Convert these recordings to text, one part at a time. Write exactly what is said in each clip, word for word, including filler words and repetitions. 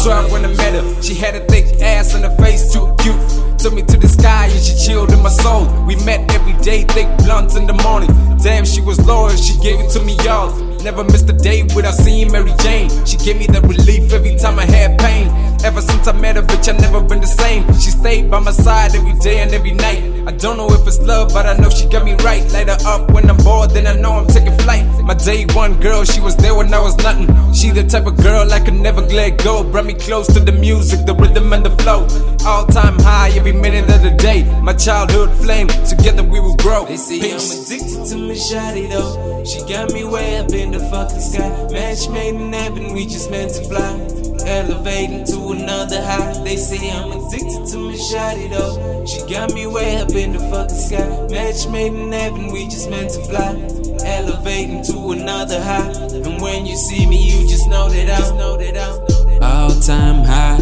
swear when I met her, she had a thick ass and her face too cute. Took me to the sky and she chilled in my soul. We met every day, thick blunts in the morning. Damn, she was loyal, she gave it to me, y'all. Never missed a day without seeing Mary Jane. She gave me the relief every time I had pain. Ever since I met her, bitch, I never been the same. She stayed by my side every day and every night. I don't know if it's love, but I know she got me right. Light her up when I'm bored, then I know I'm taking flight. My day one girl, she was there when I was nothing. She the type of girl I could never let go. Brought me close to the music, the rhythm and the flow. All time high every minute of the day. My childhood flame, together we will grow. They say I'm addicted to my shawty though. She got me way up in the fucking sky. Match made in heaven, we just meant to fly. Elevating to another high. They say I'm addicted to my shawty though. She got me way up in the fucking sky. Match made in heaven, we just meant to fly. Elevating to another high. And when you see me, you just know that I'm all time high.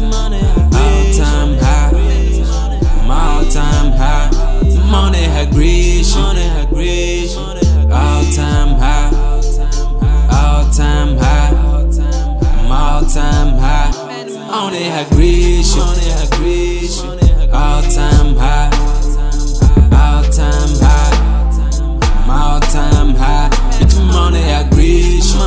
All time high. I'm all time high. Money hydration. All time high. All time high. I'm all time high. Money hydration. All time high. All time high. I'm all time high. It's money hydration.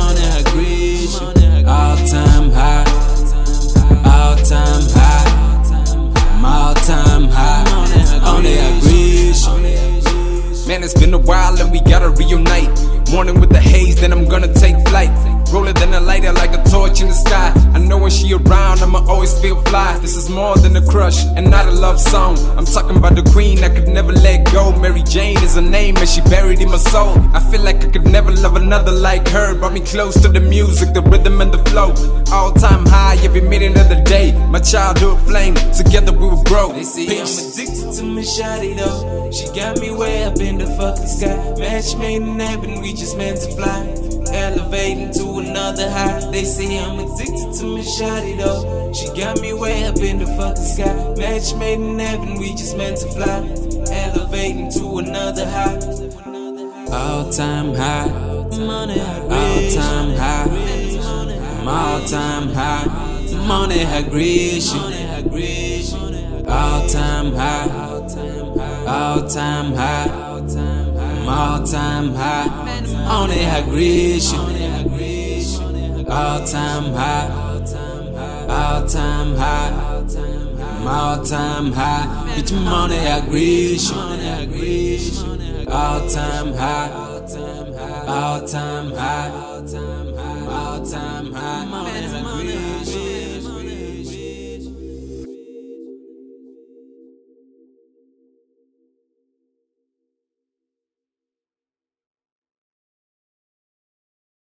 All time high. All time high. I'm all time high. Money hydration. Man, it's been a while and we gotta reunite. Morning with the haze, then I'm gonna take flight. Roller than a lighter like a torch in the sky. I know when she around, I'ma always feel fly. This is more than a crush and not a love song. I'm talking about the queen I could never let go. Mary Jane is her name and she buried in my soul. I feel like I could never love another like her. Brought me close to the music, the rhythm and the flow. All time high every minute of the day. My childhood flame, together we will grow. They say I'm addicted to my shawty though. She got me way up in the fucking sky. Match made in heaven, we just meant to fly. Elevating to another high. They say I'm addicted to my shawty though. She got me way up in the fucking sky. Match made in heaven, we just meant to fly. Elevating to another high. All time high. All time high. I'm all time high. Money hydration. All time high. All time high. I'm all time high. Money hydration. All time high. All time high. I'm all time high. It's money hydration. All time high. All time high. All time high. Money hydration.